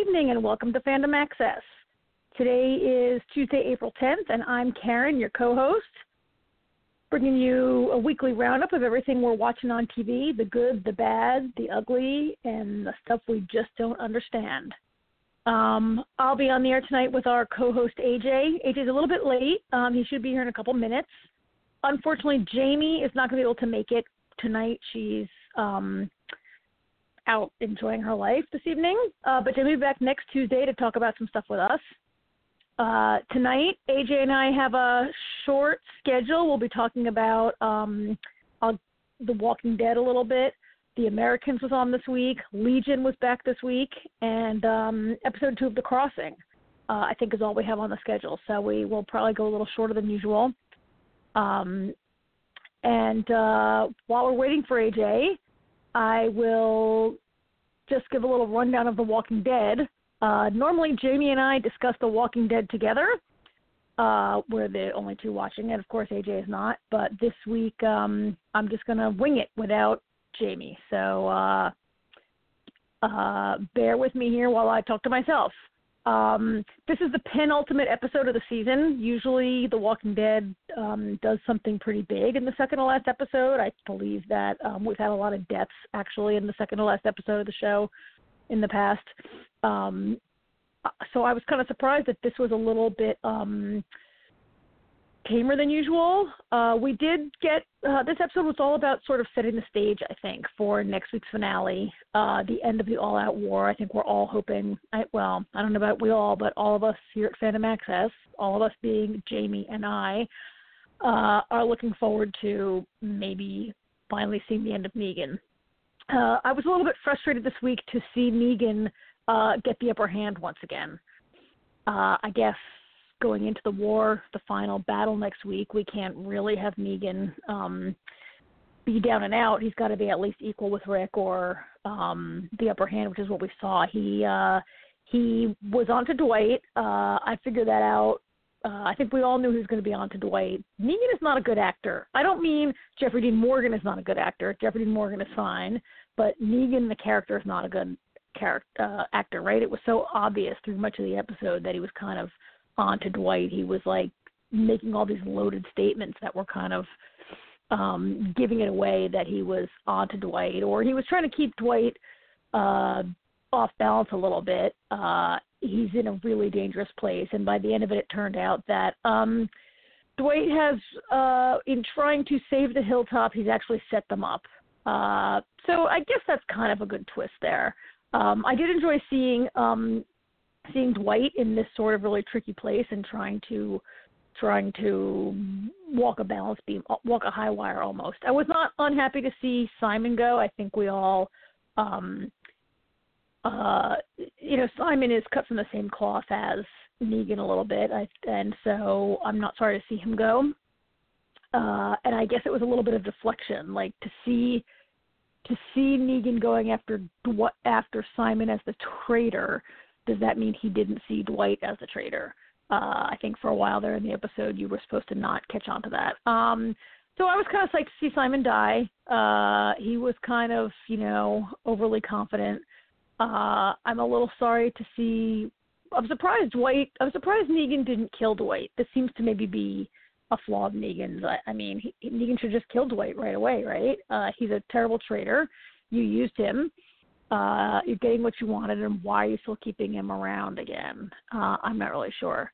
evening and welcome to Fandom Access. Today is Tuesday, April 10th, and I'm Karen, your co-host, bringing you a weekly roundup of everything we're watching on TV, the good, the bad, the ugly, and the stuff we just don't understand. I'll be on the air tonight with our co-host, AJ. AJ's a little bit late. He should be here in a couple minutes. Unfortunately, Jamie is not going to be able to make it tonight. She's out enjoying her life this evening, but Jamie will be back next Tuesday to talk about some stuff with us. Tonight, AJ and I have a short schedule. We'll be talking about The Walking Dead a little bit. The Americans was on this week. Legion was back this week. And episode 2 of The Crossing, I think, is all we have on the schedule. So we will probably go a little shorter than usual. And while we're waiting for AJ, I will just give a little rundown of The Walking Dead. Normally, Jamie and I discuss The Walking Dead together. We're the only two watching it. Of course, AJ is not. But this week, I'm just going to wing it without Jamie. So bear with me here while I talk to myself. This is the penultimate episode of the season. Usually The Walking Dead does something pretty big in the second to last episode. I believe that we've had a lot of deaths, actually, in the second to last episode of the show in the past. So I was kind of surprised that this was a little bit tamer than usual. We did get, this episode was all about sort of setting the stage, I think, for next week's finale, the end of the all-out war. I think we're all hoping, I don't know about we all, but all of us here at Fandom Access, all of us being Jamie and I, are looking forward to maybe finally seeing the end of Negan. I was a little bit frustrated this week to see Negan get the upper hand once again. I guess going into the war, the final battle next week, we can't really have Negan be down and out. He's got to be at least equal with Rick or the upper hand, which is what we saw. He was on to Dwight. I figured that out. I think we all knew he was going to be on to Dwight. Negan is not a good actor. I don't mean Jeffrey Dean Morgan is not a good actor. Jeffrey Dean Morgan is fine, but Negan, the character, is not a good actor, right? It was so obvious through much of the episode that he was kind of on to Dwight. He was like making all these loaded statements that were kind of giving it away that he was on to Dwight, or he was trying to keep Dwight off balance a little bit. He's in a really dangerous place, and by the end of it, it turned out that Dwight has, in trying to save the hilltop, he's actually set them up. So I guess that's kind of a good twist there. I did enjoy seeing Dwight in this sort of really tricky place and trying to walk a balance beam, walk a high wire almost. I was not unhappy to see Simon go. I think we all, Simon is cut from the same cloth as Negan a little bit, and so I'm not sorry to see him go. And I guess it was a little bit of deflection, like to see Negan going after Simon as the traitor. Does that mean he didn't see Dwight as the traitor? I think for a while there in the episode, you were supposed to not catch on to that. So I was kind of psyched to see Simon die. He was kind of, overly confident. I'm a little sorry to see. I'm surprised Negan didn't kill Dwight. This seems to maybe be a flaw of Negan's. I mean, Negan should just kill Dwight right away, right? He's a terrible traitor. You used him. You're getting what you wanted, and why are you still keeping him around again? I'm not really sure.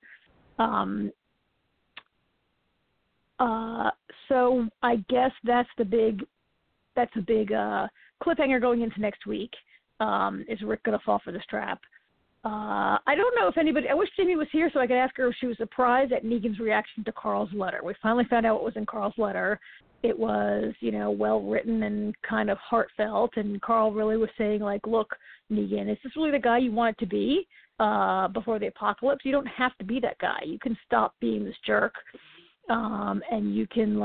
So I guess that's a big cliffhanger going into next week. Is Rick going to fall for this trap? I don't know if anybody – I wish Jamie was here so I could ask her if she was surprised at Negan's reaction to Carl's letter. We finally found out what was in Carl's letter. It was, well-written and kind of heartfelt, and Carl really was saying, like, look, Negan, is this really the guy you want it to be before the apocalypse? You don't have to be that guy. You can stop being this jerk, and you can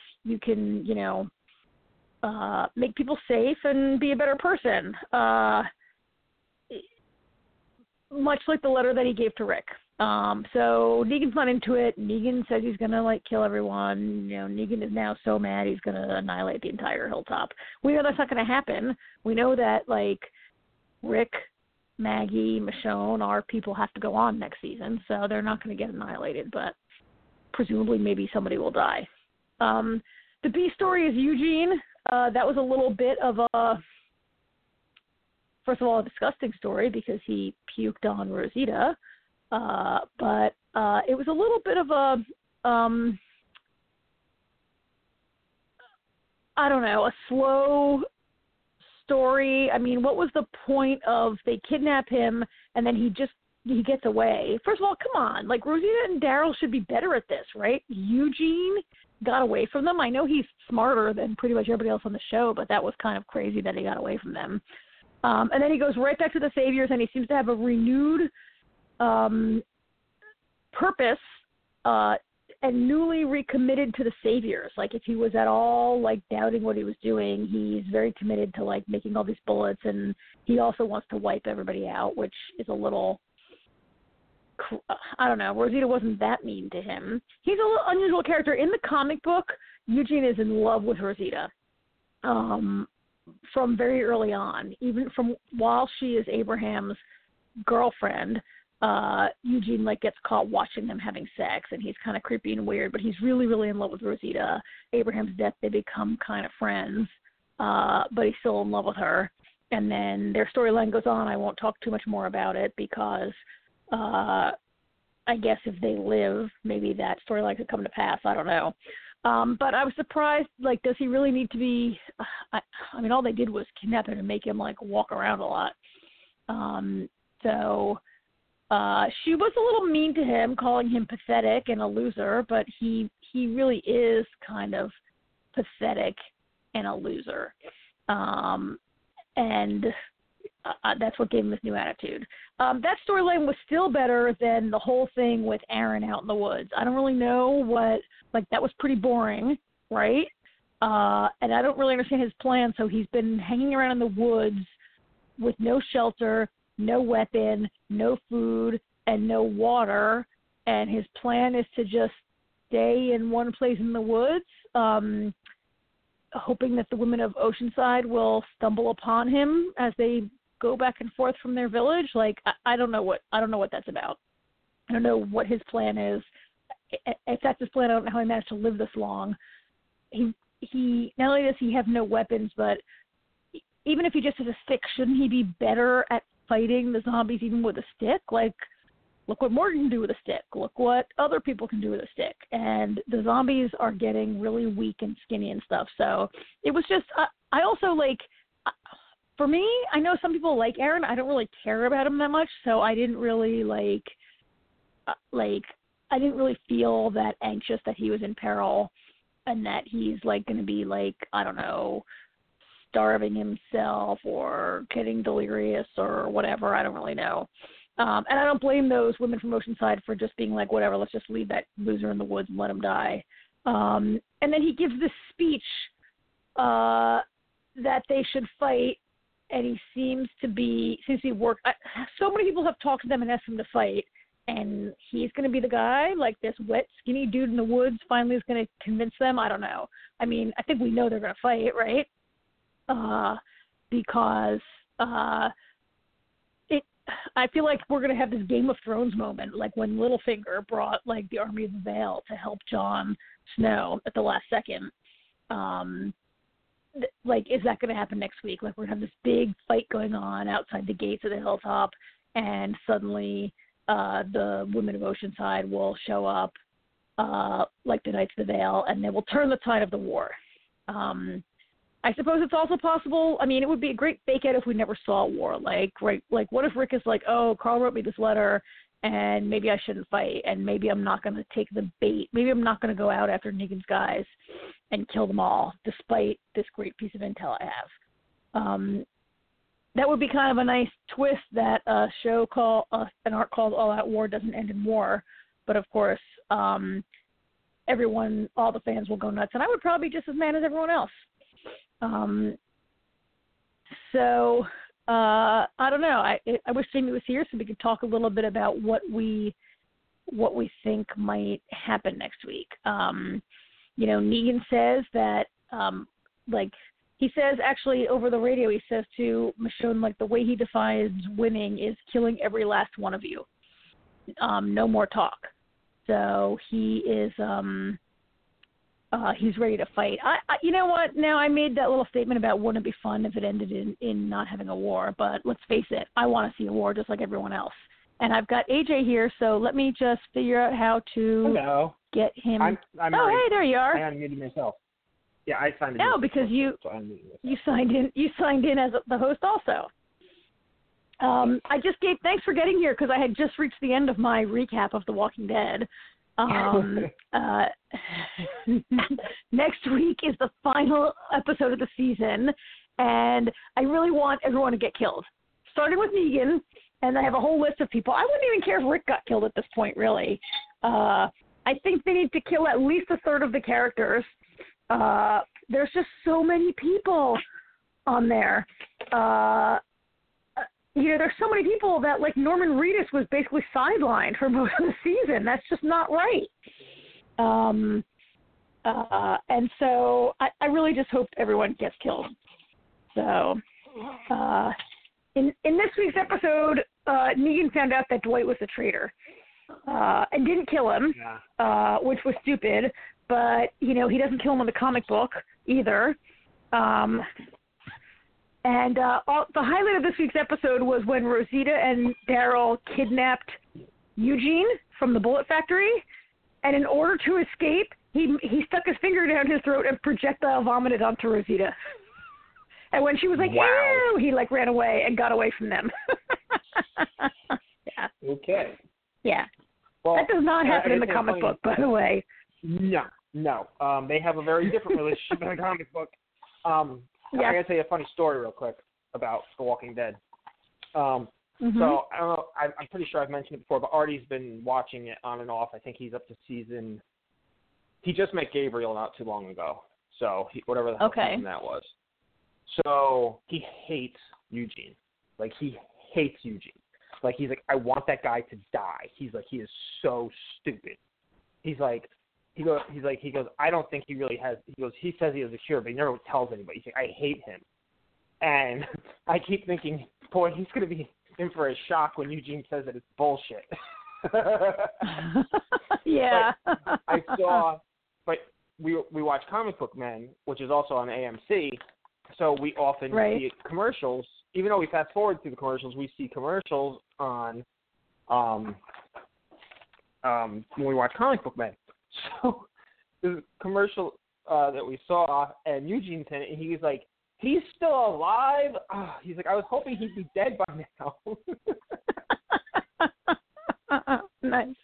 make people safe and be a better person. Much like the letter that he gave to Rick. So Negan's not into it. Negan says he's going to, kill everyone. Negan is now so mad he's going to annihilate the entire hilltop. We know that's not going to happen. We know that, Rick Maggie, Michonne, our people have to go on next season, so they're not going to get annihilated, but presumably maybe somebody will die. The B story is Eugene. That was a little bit of a, first of all, a disgusting story because he puked on Rosita, but it was a little bit of a, I don't know, a slow story. I mean, what was the point of they kidnap him and then he gets away? First of all, come on. Like, Rosita and Daryl should be better at this, right? Eugene got away from them. I know he's smarter than pretty much everybody else on the show, but that was kind of crazy that he got away from them. And then he goes right back to the Saviors, and he seems to have a renewed purpose and newly recommitted to the Saviors. Like, if he was at all, like, doubting what he was doing, he's very committed to, like, making all these bullets, and he also wants to wipe everybody out, which is a little, I don't know. Rosita wasn't that mean to him. He's a little unusual character. In the comic book, Eugene is in love with Rosita from very early on. Even from while she is Abraham's girlfriend, Eugene, like, gets caught watching them having sex, and he's kind of creepy and weird, but he's really, really in love with Rosita. Abraham's death, they become kind of friends, but he's still in love with her. And then their storyline goes on. I won't talk too much more about it because I guess if they live, maybe that storyline could come to pass. I don't know. But I was surprised, like, does he really need to be, I mean, all they did was kidnap him and make him, like, walk around a lot. So she was a little mean to him, calling him pathetic and a loser, but he really is kind of pathetic and a loser. And that's what gave him his new attitude. That storyline was still better than the whole thing with Aaron out in the woods. I don't really know what, like, that was pretty boring, right? And I don't really understand his plan. So he's been hanging around in the woods with no shelter, no weapon, no food, and no water. And his plan is to just stay in one place in the woods, hoping that the women of Oceanside will stumble upon him as they go back and forth from their village. Like, I don't know what that's about. I don't know what his plan is. If that's his plan, I don't know how he managed to live this long. He not only does he have no weapons, but even if he just has a stick, shouldn't he be better at fighting the zombies even with a stick? Like, look what Morgan can do with a stick. Look what other people can do with a stick. And the zombies are getting really weak and skinny and stuff. So it was just, I also, like, for me, I know some people like Aaron. I don't really care about him that much. So I didn't really, I didn't really feel that anxious that he was in peril and that he's, like, going to be, like, I don't know, starving himself or getting delirious or whatever. I don't really know. And I don't blame those women from Oceanside for just being like, whatever, let's just leave that loser in the woods and let him die. And then he gives this speech that they should fight, and he seems to be so many people have talked to them and asked him to fight, and he's going to be the guy, like this wet, skinny dude in the woods finally is going to convince them. I don't know. I mean, I think we know they're going to fight, right? Because I feel like we're going to have this Game of Thrones moment, like when Littlefinger brought, like, the Army of the Vale to help Jon Snow at the last second. Like, is that going to happen next week? Like, we're going to have this big fight going on outside the gates of the hilltop, and suddenly the women of Oceanside will show up, like the Knights of the Vale, and they will turn the tide of the war. I suppose it's also possible. I mean, it would be a great fake out if we never saw a war. Like, right? Like, what if Rick is like, oh, Carl wrote me this letter, and maybe I shouldn't fight, and maybe I'm not going to take the bait. Maybe I'm not going to go out after Negan's guys and kill them all, despite this great piece of intel I have. That would be kind of a nice twist that a show called, an arc called All Out War doesn't end in war. But of course, everyone, all the fans will go nuts, and I would probably be just as mad as everyone else. So I don't know. I wish Jamie was here so we could talk a little bit about what we think might happen next week. You know, Negan says that like he says actually over the radio, he says to Michonne, like, the way he defines winning is killing every last one of you. No more talk. So he is he's ready to fight. I you know what? Now, I made that little statement about wouldn't it be fun if it ended in not having a war, but let's face it, I want to see a war just like everyone else. And I've got AJ here, so let me just figure out how to get him. I'm hey, there you are. I unmuted myself. Yeah, I signed in. No, because you signed in. You signed in as the host also. I just gave thanks for getting here because I had just reached the end of my recap of The Walking Dead. Next week is the final episode of the season, and I really want everyone to get killed, starting with Negan. And I have a whole list of people. I wouldn't even care if Rick got killed at this point, really. I think they need to kill at least a third of the characters. There's just so many people on there. There's so many people that, like, Norman Reedus was basically sidelined for most of the season. That's just not right. And so I really just hope everyone gets killed. So in this week's episode, Negan found out that Dwight was a traitor and didn't kill him, which was stupid. But, he doesn't kill him in the comic book either. And the highlight of this week's episode was when Rosita and Daryl kidnapped Eugene from the Bullet Factory. And in order to escape, he stuck his finger down his throat and projectile vomited onto Rosita. And when she was like, ew, he, like, ran away and got away from them. Yeah. Okay. Yeah. Well, that does not happen in the comic book, by the way. No. They have a very different relationship in the comic book. I got to tell you a funny story real quick about The Walking Dead. So, I don't know, I'm pretty sure I've mentioned it before, but Artie's been watching it on and off. I think he's up to season... He just met Gabriel not too long ago. So, whatever the hell season that was. So, he hates Eugene. Like, he hates Eugene. Like, he's like, I want that guy to die. He's like, he is so stupid. He goes, I don't think he really has, he says he has a cure, but he never tells anybody. He's like, I hate him. And I keep thinking, boy, he's going to be in for a shock when Eugene says that it's bullshit. Yeah. But we watch Comic Book Men, which is also on AMC, so we often see commercials. Even though we fast forward through the commercials, we see commercials on when we watch Comic Book Men. So the commercial that we saw, and Eugene's in it, and he's like, he's still alive? Oh, he's like, I was hoping he'd be dead by now. Nice.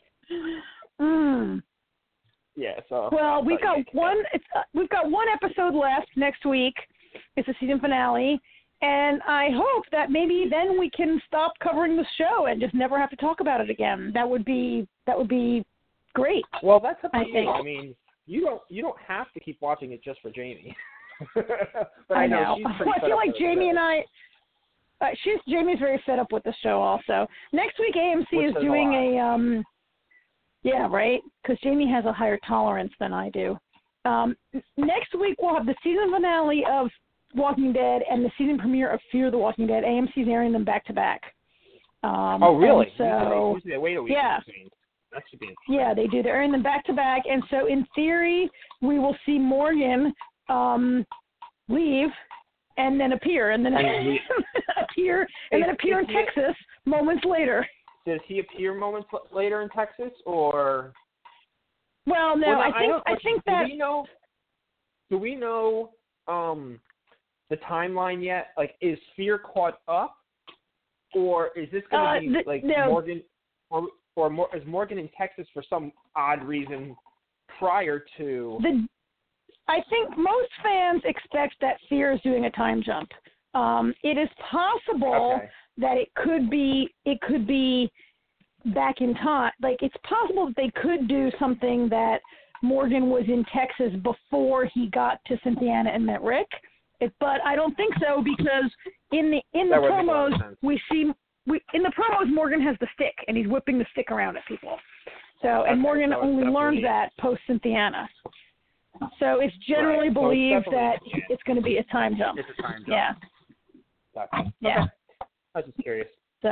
Yeah, so... Well, we've got one episode left next week. It's the season finale. And I hope that maybe then we can stop covering the show and just never have to talk about it again. That would be great. Well, that's up to you. I mean, you don't have to keep watching it just for Jamie. But I know. She's pretty I feel like Jamie and I. Jamie's very fed up with the show. Also, next week AMC is doing a. Yeah, right. Because Jamie has a higher tolerance than I do. Next week we'll have the season finale of Walking Dead and the season premiere of Fear the Walking Dead. AMC's airing them back to back. Oh, really? So usually they wait a week. Yeah. That should be interesting. Yeah, they do. They're airing them back to back, and so in theory, we will see Morgan leave and then appear, and then appear in Texas moments later. Does he appear moments later in Texas, or? Well, no. I think that. Do we know the timeline yet? Like, is Fear caught up, or is this going to be Morgan, or is Morgan in Texas for some odd reason prior to? I think most fans expect that Fear is doing a time jump. It is possible that it could be back in time. Like, it's possible that they could do something that Morgan was in Texas before he got to Cynthiana and met Rick. But I don't think so, because in the promos in the promos Morgan has the stick and he's whipping the stick around at people. So and Morgan only learns that post Cynthiana. So it's generally believed that it's going to be a time jump. It's a time jump. Yeah. Gotcha. Yeah. Okay. I was just curious. So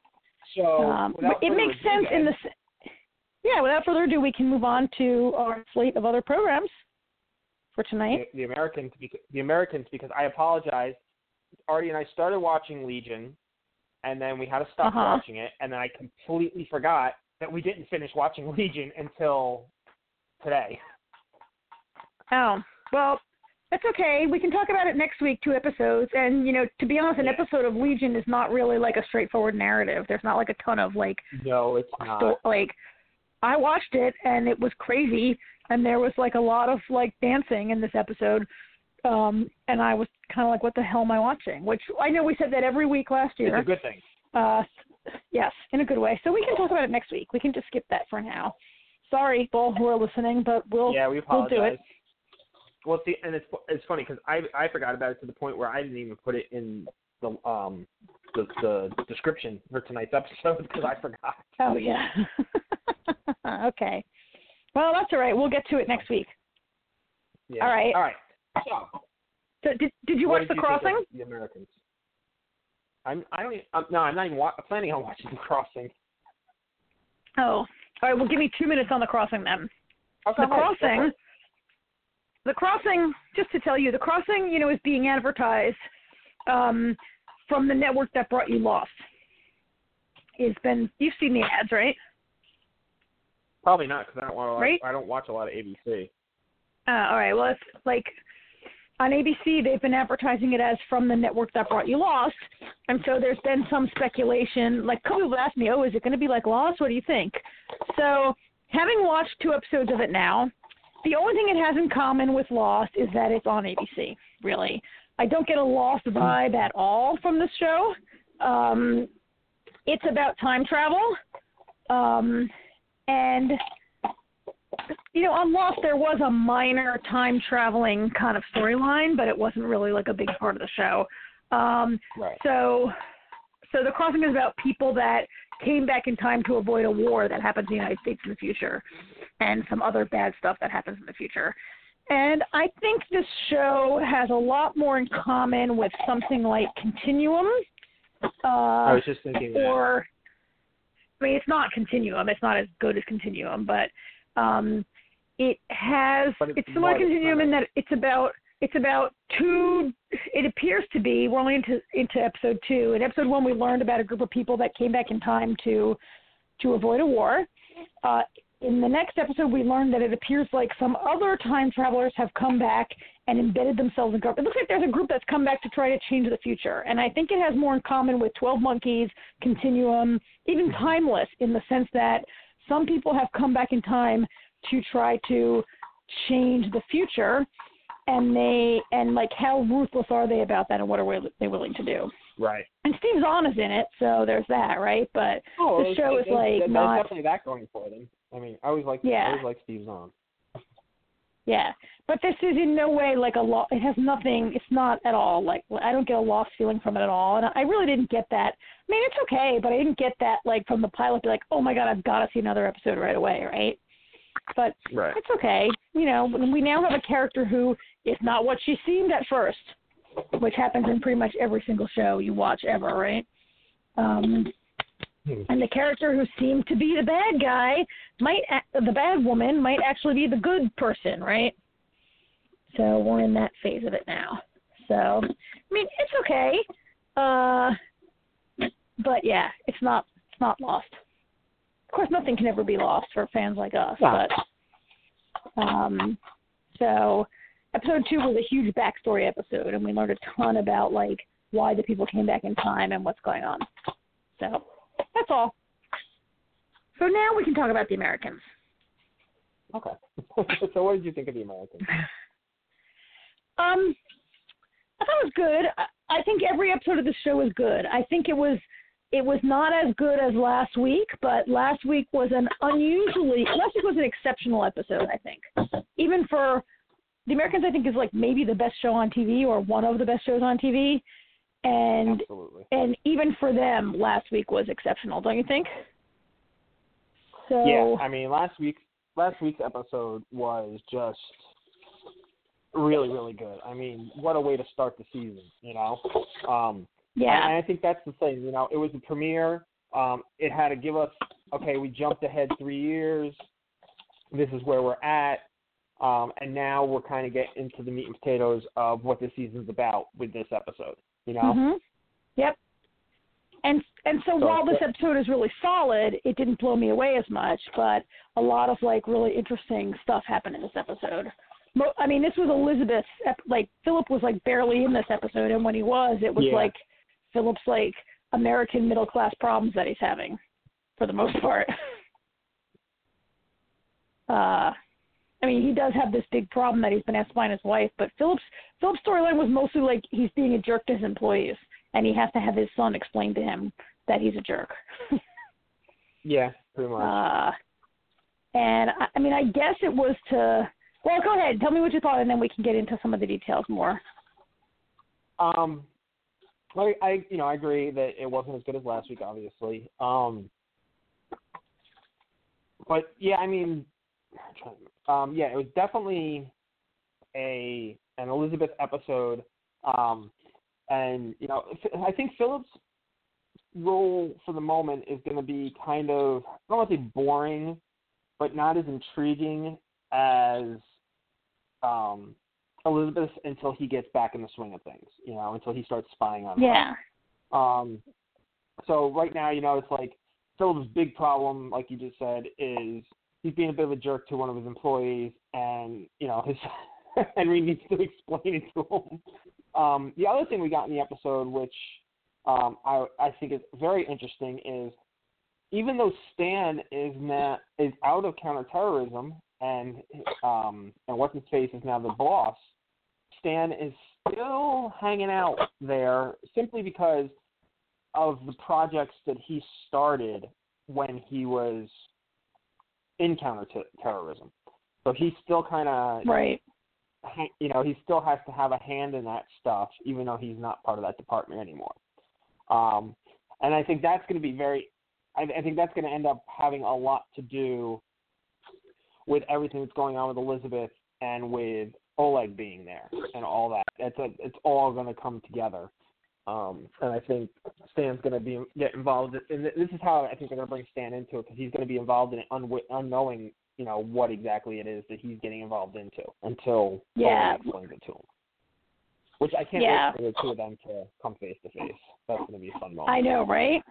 it makes sense in the. Yeah. Without further ado, we can move on to our slate of other programs for tonight. The Americans, because I apologize. Artie and I started watching Legion, and then we had to stop watching it, and then I completely forgot that we didn't finish watching Legion until today. Oh, well, that's okay. We can talk about it next week, 2 episodes. And, to be honest, an episode of Legion is not really like a straightforward narrative. There's not like a ton of No, it's not. I watched it and it was crazy. And there was a lot of dancing in this episode. And I was kind of what the hell am I watching? Which I know we said that every week last year. It's a good thing. Yes, in a good way. So we can talk about it next week. We can just skip that for now. Sorry, people who are listening, but we apologize. We'll do it. Well, see, and it's funny because I forgot about it to the point where I didn't even put it in the description for tonight's episode because I forgot. Oh yeah. Okay. Well, that's all right. We'll get to it next week. Yeah. All right. All right. So did you watch The Crossing? The Americans. I'm not even planning on watching The Crossing. Oh, all right. Well, give me 2 minutes on The Crossing then. Okay, The Crossing, just to tell you, The Crossing, is being advertised from the network that brought you Lost. You've seen the ads, right? Probably not, because I don't watch a lot of ABC. All right. Well, it's on ABC, they've been advertising it as from the network that brought you Lost, and so there's been some speculation. A couple people asked me, is it going to be like Lost? What do you think? So, having watched 2 episodes of it now, the only thing it has in common with Lost is that it's on ABC, really. I don't get a Lost vibe at all from this show. It's about time travel. And, on Lost there was a minor time traveling kind of storyline, but it wasn't really a big part of the show. Right. So The Crossing is about people that came back in time to avoid a war that happens in the United States in the future and some other bad stuff that happens in the future. And I think this show has a lot more in common with something like Continuum. I was just thinking that. It's not Continuum. It's not as good as Continuum, but it's similar to Continuum in that it's about 2. It appears to be. We're only into episode 2. In episode 1, we learned about a group of people that came back in time to avoid a war. In the next episode, we learned that it appears like some other time travelers have come back and embedded themselves in group. It looks like there's a group that's come back to try to change the future, and I think it has more in common with 12 Monkeys, Continuum, even Timeless, in the sense that some people have come back in time to try to change the future. And how ruthless are they about that, and what are they willing to do? Right. And Steve Zahn is in it, so there's that, right? But the show is there's not. There's definitely that going for them. I always like Steve Zahn. Yeah, but this is in no way a loss. It has nothing. It's not at all I don't get a lost feeling from it at all, and I really didn't get that. It's okay, but I didn't get that from the pilot. Be oh my God, I've got to see another episode right away, right? But It's okay. We now have a character who is not what she seemed at first, which happens in pretty much every single show you watch ever, right? And the character who seemed to be the bad guy the bad woman might actually be the good person, right? So we're in that phase of it now. So, it's okay. But yeah, it's not Lost. Of course, nothing can ever be lost for fans like us. Yeah. But so episode 2 was a huge backstory episode, and we learned a ton about why the people came back in time and what's going on. So that's all. So now we can talk about The Americans. Okay. So what did you think of The Americans? I thought it was good. I think every episode of the show is good. I think it was not as good as last week, but last week was an exceptional episode, I think. Even for The Americans, I think is maybe the best show on TV or one of the best shows on TV. And Absolutely. And even for them, last week was exceptional, don't you think? So yeah, last week's episode was just really, really good. I mean, what a way to start the season, you know? Yeah. And I think that's the thing, you know, it was a premiere. It had to give us, okay, we jumped ahead 3 years. This is where we're at. And now we're kind of getting into the meat and potatoes of what the season's about with this episode, you know? Mm-hmm. Yep. And so while this episode is really solid, it didn't blow me away as much, but a lot of, like, really interesting stuff happened in this episode. I mean, this was Elizabeth's, like, Philip was, like, barely in this episode, and when he was, it was, like, Philip's, like, American middle-class problems that he's having, for the most part. I mean, he does have this big problem that he's been asked to find his wife, but Philip's storyline was mostly, like, he's being a jerk to his employees. And he has to have his son explain to him that he's a jerk. Yeah, pretty much. And, I mean, I guess it was to... Well, go ahead. Tell me what you thought, and then we can get into some of the details more. I agree that it wasn't as good as last week, obviously. But, yeah, I mean... it was definitely an Elizabeth episode. And, you know, I think Philip's role for the moment is going to be kind of, I don't want to say boring, but not as intriguing as Elizabeth until he gets back in the swing of things, you know, until he starts spying on her. Yeah. So right now, you know, it's like Philip's big problem, like you just said, is he's being a bit of a jerk to one of his employees, and, you know, his Henry needs to explain it to him. The other thing we got in the episode, which I think is very interesting, is even though Stan is out of counterterrorism and what's his face is now the boss, Stan is still hanging out there simply because of the projects that he started when he was in counterterrorism. So he's still kind of right. You know, he still has to have a hand in that stuff, even though he's not part of that department anymore. And I think that's going to be I think that's going to end up having a lot to do with everything that's going on with Elizabeth and with Oleg being there and all that. It's all going to come together. And I think Stan's going to get involved in this is how I think they're going to bring Stan into it, because he's going to be involved in it unknowing, you know, what exactly it is that he's getting involved into until Oleg explains it to him. Which I can't wait for the two of them to come face to face. That's going to be a fun moment. I know, right?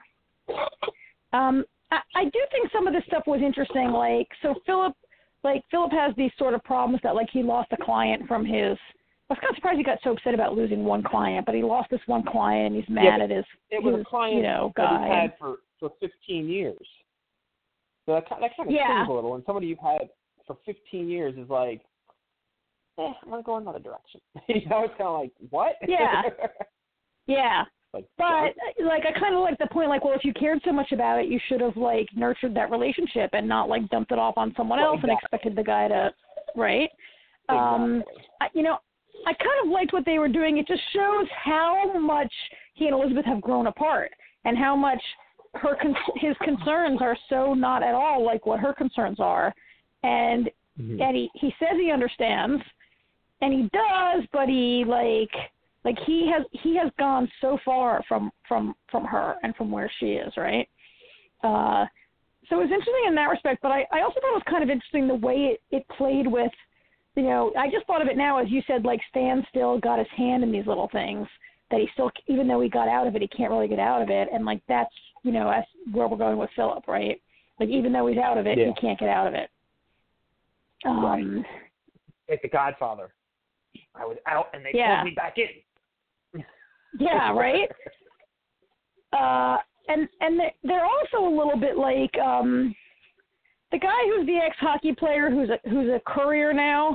I do think some of this stuff was interesting. Like, so Philip has these sort of problems that, like, he lost a client from his. I was kind of surprised he got so upset about losing one client, but he lost this one client and he's mad at his. It was a client that he's had for 15 years. So that kind of stings a little. And somebody you've had for 15 years is like, I'm going to go another direction. You know, it's kind of like, what? Yeah. Yeah. Like, but, like, I kind of like the point, like, well, if you cared so much about it, you should have, like, nurtured that relationship and not, like, dumped it off on someone else and expected the guy to, right? Exactly. I kind of liked what they were doing. It just shows how much he and Elizabeth have grown apart and how much his concerns are so not at all like what her concerns are. And and he says he understands, and he does, but he he has gone so far from her and from where she is, right? So it was interesting in that respect, but I also thought it was kind of interesting the way it played with, you know, I just thought of it now, as you said, like, Stan still got his hand in these little things that he still, even though he got out of it, he can't really get out of it. And, like, that's, you know, that's where we're going with Philip, right? Like, even though he's out of it, he can't get out of it. Right. Like The Godfather. I was out and they pulled me back in. Yeah, right? And they're also a little bit like the guy who's the ex-hockey player who's a courier now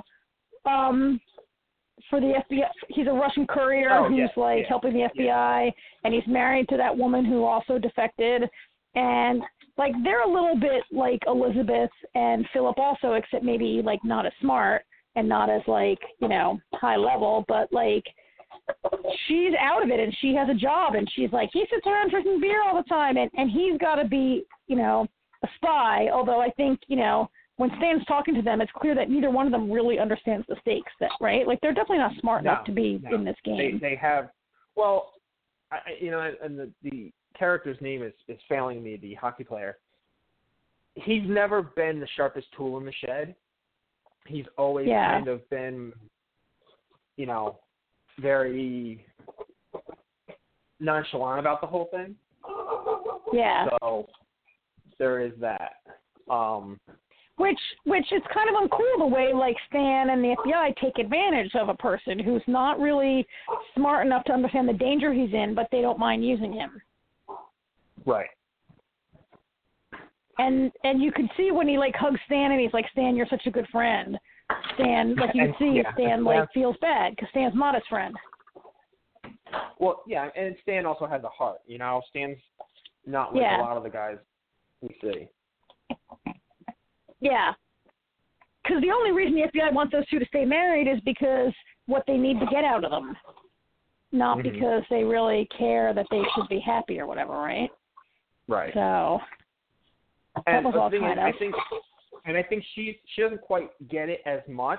for the FBI. He's a Russian courier who's helping the FBI, and he's married to that woman who also defected. And, like, they're a little bit like Elizabeth and Philip also, except maybe, like, not as smart and not as, like, you know, high level, but, like, she's out of it and she has a job and she's like, he sits around drinking beer all the time and he's got to be, you know, a spy, although I think, you know, when Stan's talking to them, it's clear that neither one of them really understands the stakes. That right? Like they're definitely not smart enough to be in this game. They have, well, and the character's name is failing me. The hockey player. He's never been the sharpest tool in the shed. He's always kind of been, very nonchalant about the whole thing. Yeah. So there is that. Which is kind of uncool the way like Stan and the FBI take advantage of a person who's not really smart enough to understand the danger he's in, but they don't mind using him. Right. And you could see when he like hugs Stan and he's like, Stan, you're such a good friend. Stan, like you can see Stan like feels bad because Stan's not his friend. Well, yeah, and Stan also has a heart. Stan's not like a lot of the guys we see. Yeah. Because the only reason the FBI wants those two to stay married is because what they need to get out of them. Not because they really care that they should be happy or whatever, right? Right. So that was all kind of. I think she doesn't quite get it as much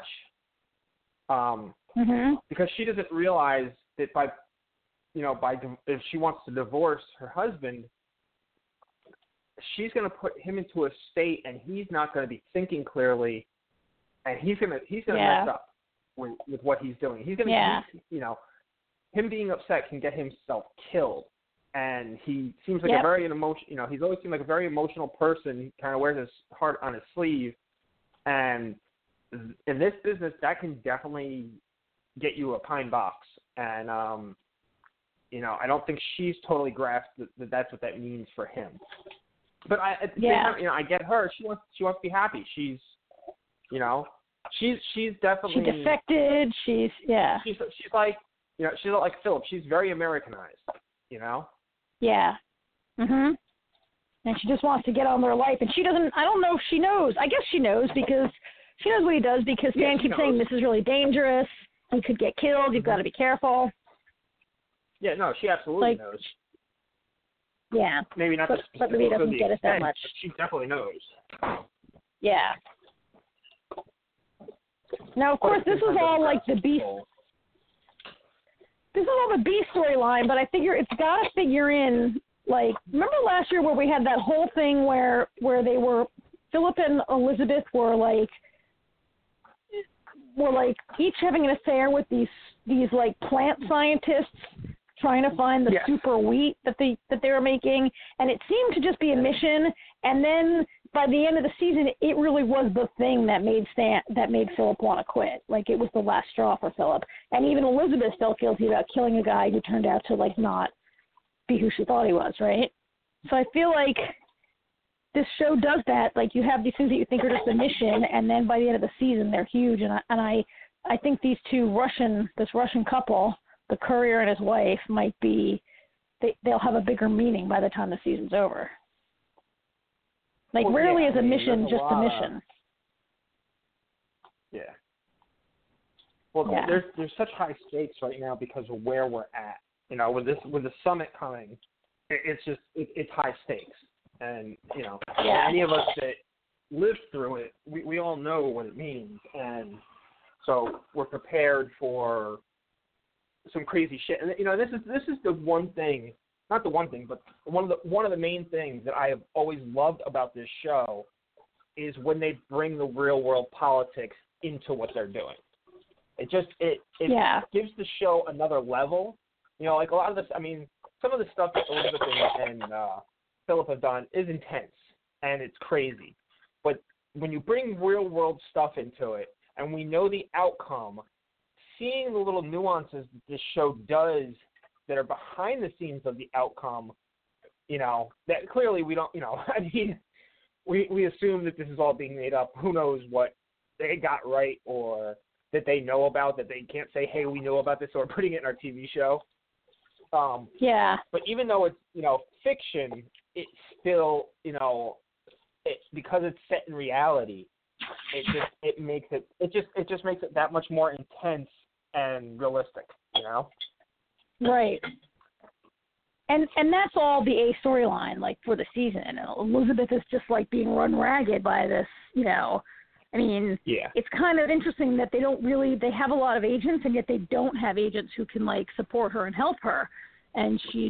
because she doesn't realize that if she wants to divorce her husband, she's going to put him into a state, and he's not going to be thinking clearly, and he's going to mess up with what he's doing. He's going to, him being upset can get himself killed, and he seems like a very emotional. He's always seemed like a very emotional person. He kind of wears his heart on his sleeve, and in this business, that can definitely get you a pine box, and I don't think she's totally grasped that that's what that means for him. But at the same time, I get her. She wants to be happy. She's definitely. She defected. She's like she's not like Philip. She's very Americanized. Yeah. And she just wants to get on with her life, and she doesn't. I don't know if she knows. I guess she knows because she knows what he does because Stan keeps saying this is really dangerous. He could get killed. You've got to be careful. Yeah. No, she absolutely knows. Yeah. Maybe not but maybe doesn't get it that much. She definitely knows. Yeah. Now, of course, this is all like the beast. This is all the beast storyline, but I figure it's got to figure in. Like, remember last year where we had that whole thing where they were Philip and Elizabeth were like each having an affair with these like plant scientists trying to find the super wheat that they were making, and it seemed to just be a mission. And then by the end of the season, it really was the thing that made Philip want to quit. Like it was the last straw for Philip, and even Elizabeth felt guilty about killing a guy who turned out to like not be who she thought he was, right? So I feel like this show does that. Like you have these things that you think are just a mission, and then by the end of the season, they're huge. And I think this Russian couple, the courier and his wife, might be they'll have a bigger meaning by the time the season's over. Like rarely is a mission just a mission. Yeah. Well, there's such high stakes right now because of where we're at. With the summit coming, it's high stakes, and any of us that lived through it, we all know what it means, and so we're prepared for some crazy shit. And this is the one thing, not the one thing, but one of the main things that I have always loved about this show is when they bring the real world politics into what they're doing. It gives the show another level. Like a lot of this, some of the stuff that Elizabeth and Philip have done is intense, and it's crazy. But when you bring real-world stuff into it, and we know the outcome, seeing the little nuances that this show does that are behind the scenes of the outcome, that clearly we don't, we assume that this is all being made up. Who knows what they got right or that they know about that they can't say, hey, we know about this, so we're putting it in our TV show. But even though it's fiction, it's still because it's set in reality, it makes it just makes it that much more intense and realistic. Right. And that's all the A storyline, like for the season. Elizabeth is just like being run ragged by this I mean, It's kind of interesting that they have a lot of agents, and yet they don't have agents who can, like, support her and help her. And she's,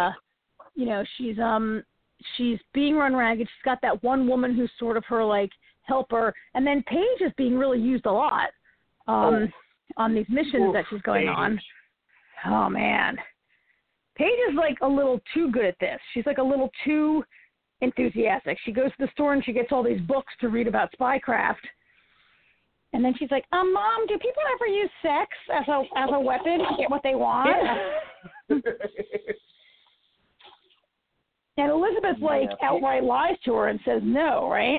she's being run ragged. She's got that one woman who's sort of her, like, helper. And then Paige is being really used a lot on these missions that she's going on. Oh, man. Paige is, like, a little too good at this. She's, like, a little too enthusiastic. She goes to the store and she gets all these books to read about spycraft. And then she's like, Mom, do people ever use sex as a weapon to get what they want? And Elizabeth, like, outright lies to her and says no, right?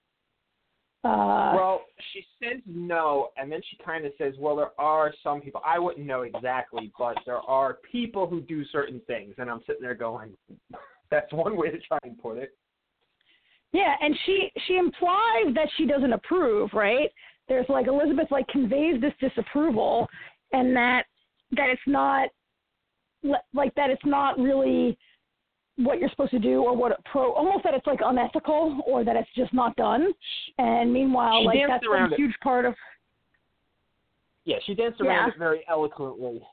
Well, she says no, and then she kind of says, well, there are some people, I wouldn't know exactly, but there are people who do certain things. And I'm sitting there going, that's one way to try and put it. Yeah, and she implies that she doesn't approve, right? There's, like, Elizabeth, like, conveys this disapproval, and that it's not, like, that it's not really what you're supposed to do, or almost that it's, like, unethical, or that it's just not done. And meanwhile, like, that's a huge part of. Yeah, she danced around it very eloquently.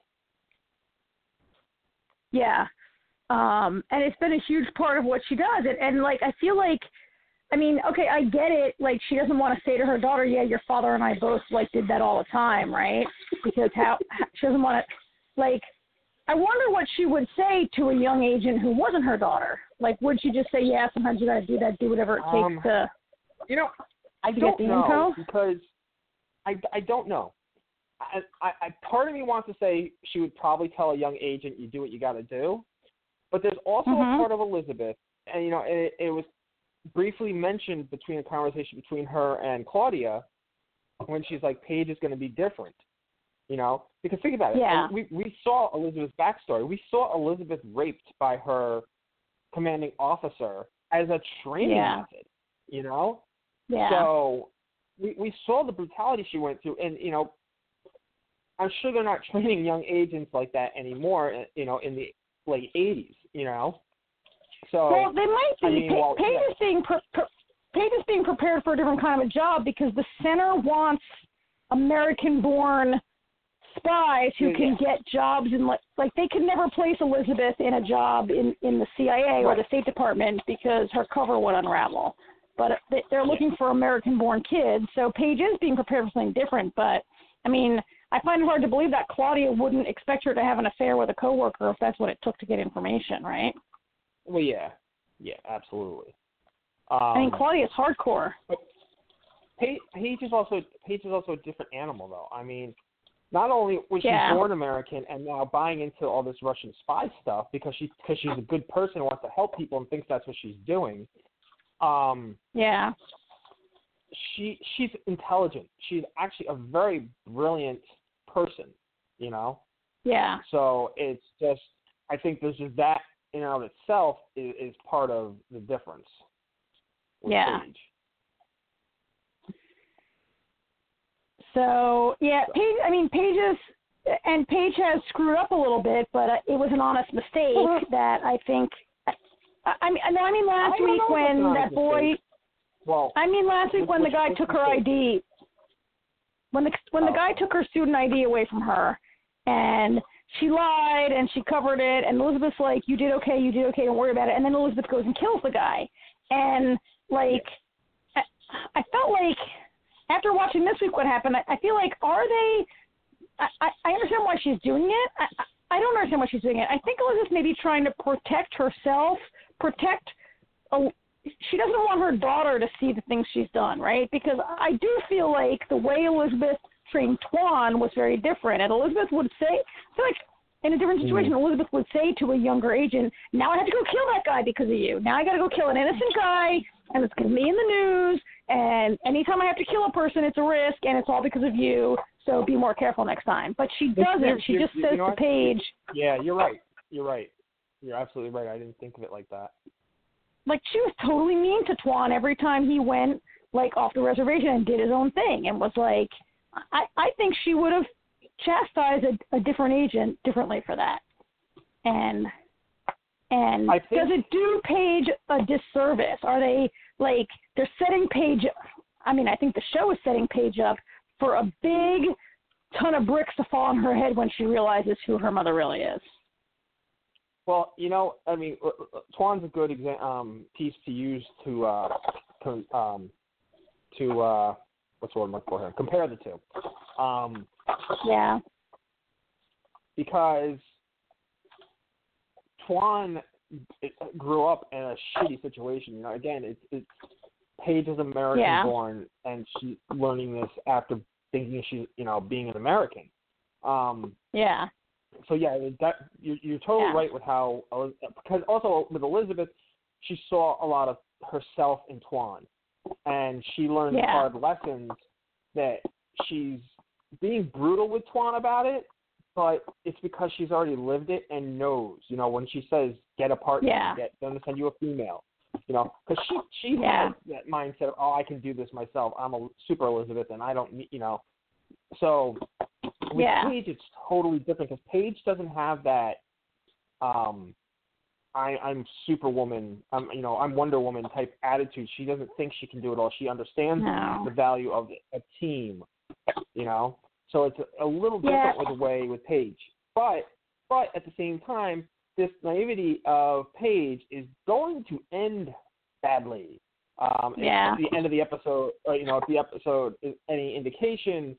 Yeah. And it's been a huge part of what she does. And like, I feel like, I mean, okay, I get it. Like, she doesn't want to say to her daughter, yeah, your father and I both, like, did that all the time, right? Because she doesn't want to, like, I wonder what she would say to a young agent who wasn't her daughter. Like, would she just say, yeah, sometimes you got to do that, do whatever it takes to I don't know, because I don't know. I part of me wants to say she would probably tell a young agent, you do what you got to do. But there's also a part of Elizabeth, and, it was briefly mentioned between a conversation between her and Claudia when she's like, Paige is going to be different, because think about it. Yeah. We saw Elizabeth's backstory. We saw Elizabeth raped by her commanding officer as a training method, Yeah. So we saw the brutality she went through, and, I'm sure they're not training young agents like that anymore, in the late 80s, So, well, they might be. I mean, Paige is being prepared for a different kind of a job, because the center wants American-born spies who can get jobs in, like they could never place Elizabeth in a job in the CIA or the State Department because her cover would unravel. But they're looking for American-born kids, so Paige is being prepared for something different. But, I mean, I find it hard to believe that Claudia wouldn't expect her to have an affair with a coworker if that's what it took to get information, right? Well, yeah, absolutely. I mean, Claudia's hardcore. But Paige is also a different animal, though. I mean, not only was she born American and now buying into all this Russian spy stuff because she's a good person and wants to help people and thinks that's what she's doing. She's intelligent. She's actually a very brilliant person, Yeah. So it's just, I think there's just that in and of itself is part of the difference with Paige. So, Paige has screwed up a little bit, but it was an honest mistake that I think, last week when that boy, last week when the guy took her ID, when the guy took her student ID away from her, and she lied and she covered it, and Elizabeth's like, you did okay, don't worry about it, and then Elizabeth goes and kills the guy, and, like, I felt like, after watching this week what happened, I feel like, are they, I understand why she's doing it. I don't understand why she's doing it. I think Elizabeth may be trying to protect herself, she doesn't want her daughter to see the things she's done, right? Because I do feel like the way Elizabeth trained Tuan was very different. And Elizabeth would say, I feel like in a different situation, Elizabeth would say to a younger agent, now I have to go kill that guy because of you. Now I got to go kill an innocent guy, and it's going to be in the news, and anytime I have to kill a person, it's a risk, and it's all because of you, so be more careful next time. But she doesn't. She just says to Paige. Yeah, you're right. You're absolutely right. I didn't think of it like that. Like, she was totally mean to Tuan every time he went, like, off the reservation and did his own thing, and was like, I think she would have chastised a different agent differently for that. And does it do Paige a disservice? Are they, like, they're setting Paige, I mean, I think the show is setting Paige up for a big ton of bricks to fall on her head when she realizes who her mother really is. Well, you know, I mean, Twan's a good piece to use to what's the word I'm looking for here? Compare the two. Yeah. Because Twan grew up in a shitty situation. You know, again, it's Paige is American-born, and she's learning this after thinking she's, you know, being an American. Yeah. So yeah, that you're totally right with how, because also with Elizabeth, she saw a lot of herself in Twan, and she learned hard lessons that she's being brutal with Twan about it, but it's because she's already lived it and knows. You know, when she says get a partner, get them to send you a female. You know, because she has that mindset of, oh, I can do this myself. I'm a super Elizabeth, and I don't need, you know. So with Paige, it's totally different because Paige doesn't have that. I'm Superwoman. I'm Wonder Woman type attitude. She doesn't think she can do it all. She understands the value of a team. You know, so it's a little different with the way with Paige. But at the same time, this naivety of Paige is going to end badly. At the end of the episode, you know, if the episode is any indication,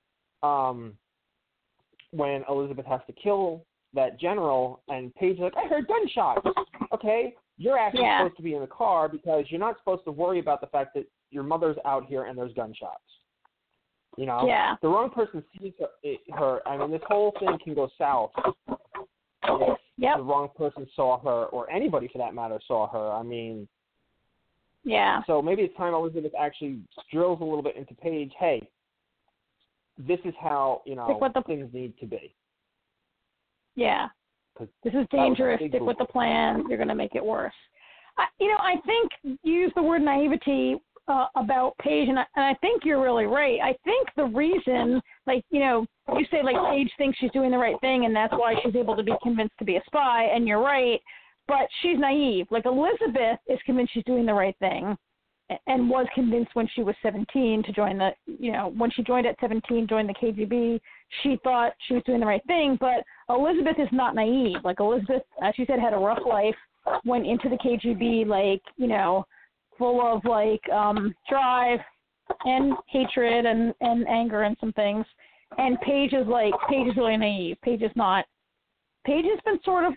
when Elizabeth has to kill that general, and Paige is like, I heard gunshots. Okay, you're actually supposed to be in the car because you're not supposed to worry about the fact that your mother's out here and there's gunshots. You know, the wrong person sees her. I mean, this whole thing can go south if the wrong person saw her, or anybody for that matter saw her. I mean, so maybe it's time Elizabeth actually drills a little bit into Paige. Hey, this is how, you know, things need to be. Yeah. This is dangerous. Stick with the plan. You're going to make it worse. I think you use the word naivety about Paige, and I think you're really right. I think the reason, you say, Paige thinks she's doing the right thing, and that's why she's able to be convinced to be a spy, and you're right, but she's naive. Elizabeth is convinced she's doing the right thing, and was convinced when she was 17 to join when she joined at 17, joined the KGB, she thought she was doing the right thing, but Elizabeth is not naive. Elizabeth, as you said, had a rough life, went into the KGB, full of drive and hatred and anger and some things. And Paige is really naive. Paige is not. Paige has been sort of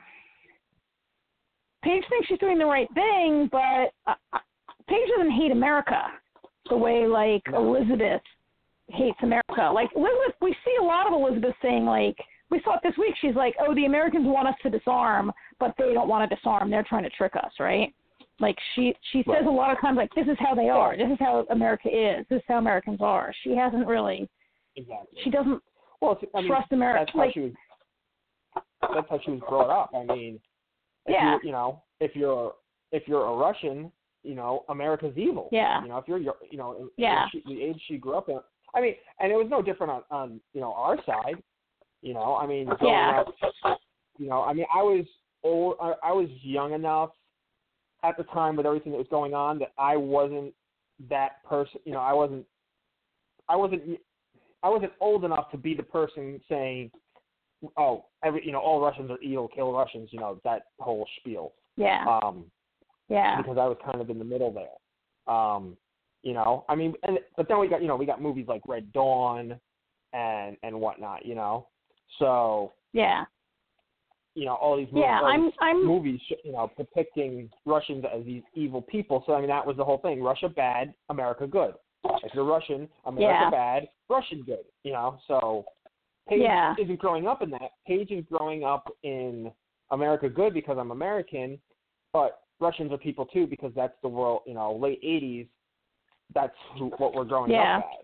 Paige thinks she's doing the right thing, but Paige doesn't hate America the way Elizabeth hates America. Elizabeth, we see a lot of Elizabeth saying we saw it this week. She's oh, the Americans want us to disarm, but they don't want to disarm. They're trying to trick us, right? She says a lot of times this is how they are. This is how America is. This is how Americans are. She hasn't really. Exactly. She doesn't trust America. That's how she was brought up. I mean, if you're a Russian, America's evil. Yeah. If you're the age she grew up in. I mean, and it was no different on our side. I mean, growing up, I mean, I was old. I was young enough at the time with everything that was going on that I wasn't that person. I wasn't old enough to be the person saying, "Oh, all Russians are evil, kill Russians." That whole spiel. Yeah. Because I was kind of in the middle there. I mean, but then we got movies like Red Dawn and whatnot. So. Yeah. All these movies, movies, depicting Russians as these evil people. So, I mean, that was the whole thing. Russia bad, America good. If you're Russian, America bad, Russian good. So Paige isn't growing up in that. Paige is growing up in America good because I'm American, but Russians are people too because that's the world, late 80s, that's what we're growing up as.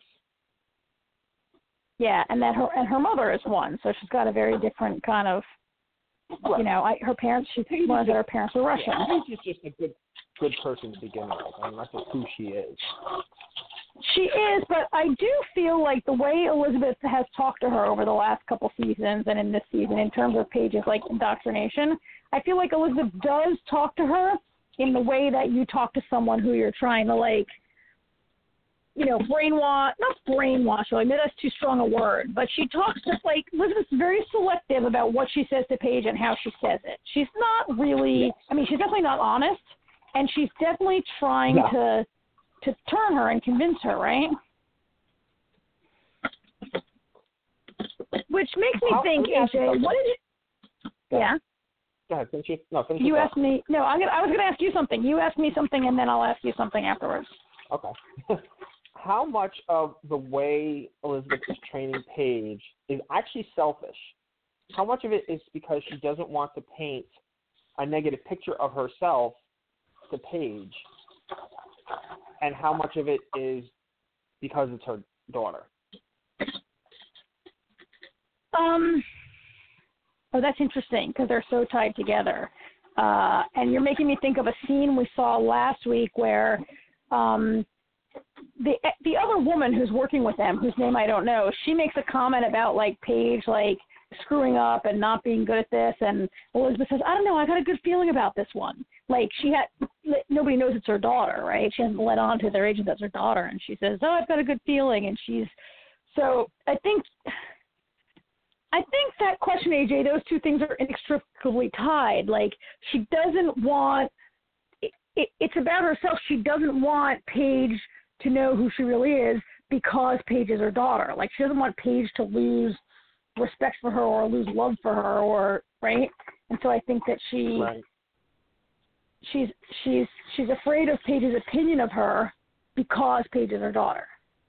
Yeah, and her mother is one, so she's got a very different kind of. Right. Her parents. She learned that her parents were Russian. She's just a good person to begin with. I mean, that's who she is. She is, but I do feel the way Elizabeth has talked to her over the last couple seasons and in this season, in terms of Paige's indoctrination, I feel like Elizabeth does talk to her in the way that you talk to someone who you're trying to not brainwash her, maybe that's too strong a word, but she talks just like, Elizabeth's very selective about what she says to Paige and how she says it. She's not really, she's definitely not honest, and she's definitely trying to turn her and convince her, right? Which makes me think, AJ, what did it, yeah? Go ahead, finish you asked me, no, I was going to ask you something. You ask me something, and then I'll ask you something afterwards. Okay. How much of the way Elizabeth is training Paige is actually selfish? How much of it is because she doesn't want to paint a negative picture of herself to Paige? And how much of it is because it's her daughter? Oh, that's interesting because they're so tied together. And you're making me think of a scene we saw last week where the other woman who's working with them, whose name I don't know, she makes a comment about like Paige like screwing up and not being good at this, and Elizabeth says, I don't know, I got a good feeling about this one. Like nobody knows it's her daughter, right? She hasn't let on to their agent that's her daughter, and she says, oh, I've got a good feeling, and so I think that question, AJ, those two things are inextricably tied. Like, she doesn't want it's about herself. She doesn't want Paige to know who she really is because Paige is her daughter. Like, she doesn't want Paige to lose respect for her or lose love for her, or right. And so I think that she's afraid of Paige's opinion of her because Paige is her daughter.